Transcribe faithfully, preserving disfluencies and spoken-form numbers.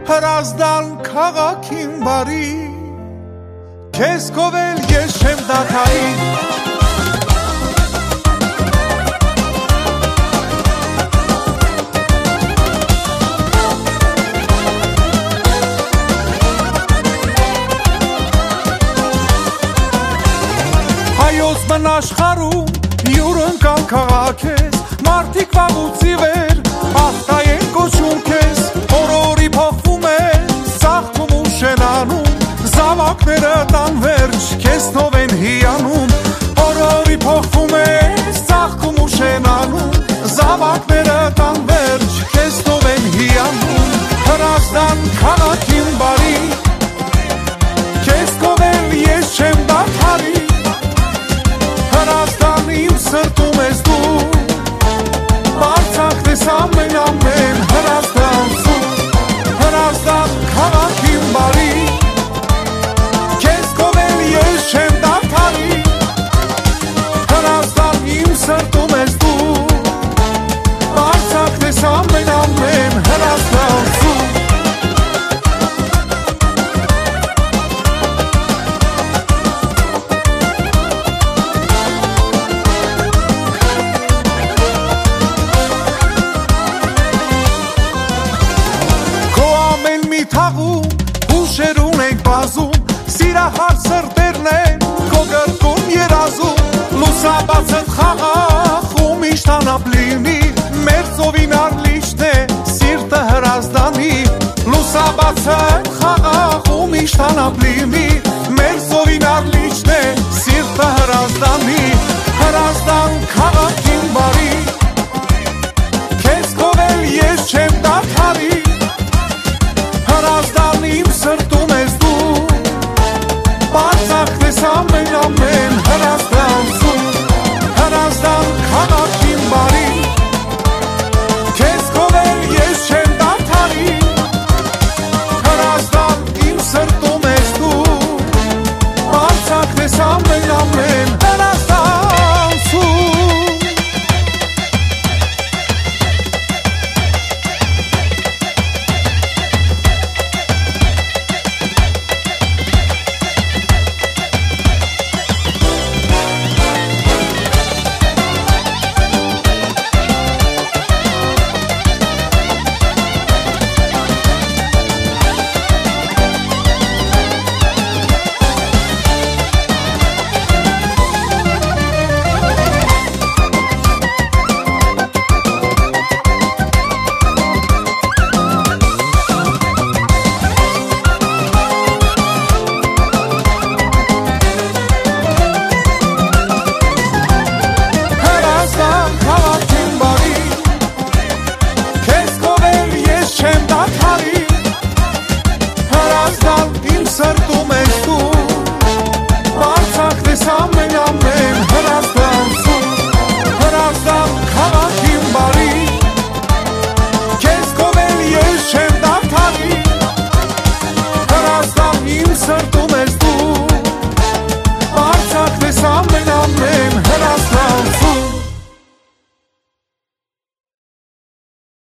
հրազդան քաղաքին բարի, քեզ կովել ես չեմ դադարի։ Հայոց մնաշխարում յուր ընկան քաղաք ես, մարդիկ վաղուց ի վեր ախտայեն կոչում քեզ, օրորի փոխվում է ծաղկում ու շենանում, զավակները տան վերջ քեզ թով են հիանում, օրորի փոխվում է ծաղկում ու շենանում, զավակները տան վերջ քեզ թով են հիանում, հրազդան քաղաքին բարի, քեզ կովել ես չեմ դադարի, հրազդան իմ սրտում ես դու, բարձակ ես ամեն ամեն, հրազդան սուր, հրազդան քաղաքին բարի, քեզ կովել ես չեմ դադարի, հրազդան իմ սրտում ես դու, բարձակ ես ամեն ամեն, հրազդան սուր։ Հուշերուն ենք բազում, սիրահար սրտերն են քո գրկում երազում, լուսաբացդ խաղաղ ու միշտ անապլինի, մեր ծովին արլիշտ է սիրտը հրազդանի, լուսաբացդ խաղաղ ու միշտ անապլինի,